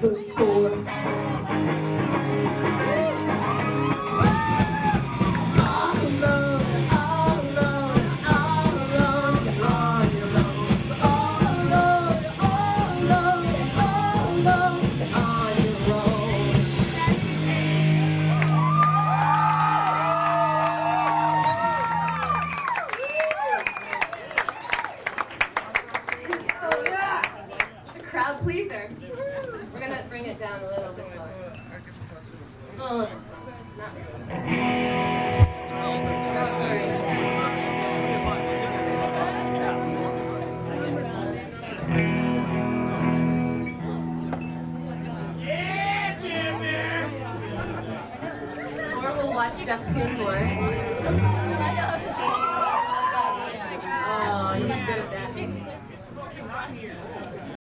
the score. Crowd pleaser. We're gonna bring it down a little bit slower. A little bit slower. Not really. Oh, sorry. Yeah, Jimmy! Or we'll watch Jeff tune more. Oh, he's good at that.